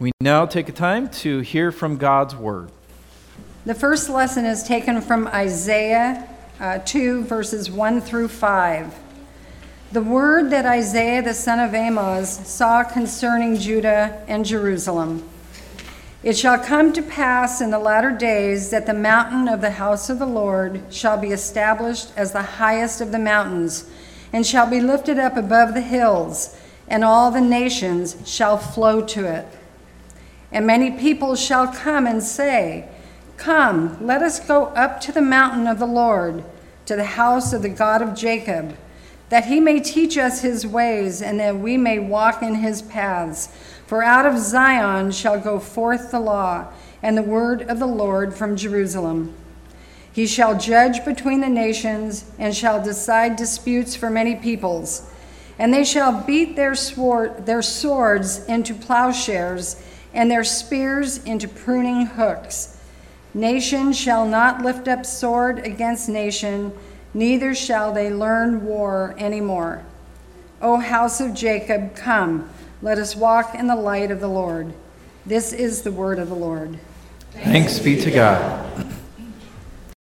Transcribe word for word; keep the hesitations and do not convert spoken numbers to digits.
We now take a time to hear from God's Word. The first lesson is taken from Isaiah uh, two, verses one through five. The word that Isaiah the son of Amoz saw concerning Judah and Jerusalem. It shall come to pass in the latter days that the mountain of the house of the Lord shall be established as the highest of the mountains, and shall be lifted up above the hills, and all the nations shall flow to it. And many people shall come and say, Come, let us go up to the mountain of the Lord, to the house of the God of Jacob, that he may teach us his ways, and that we may walk in his paths. For out of Zion shall go forth the law, and the word of the Lord from Jerusalem. He shall judge between the nations, and shall decide disputes for many peoples. And they shall beat their sword, their swords into plowshares, and their spears into pruning hooks. Nation shall not lift up sword against nation, neither shall they learn war any more. O house of Jacob, come, let us walk in the light of the Lord. This is the word of the Lord. Thanks be to God.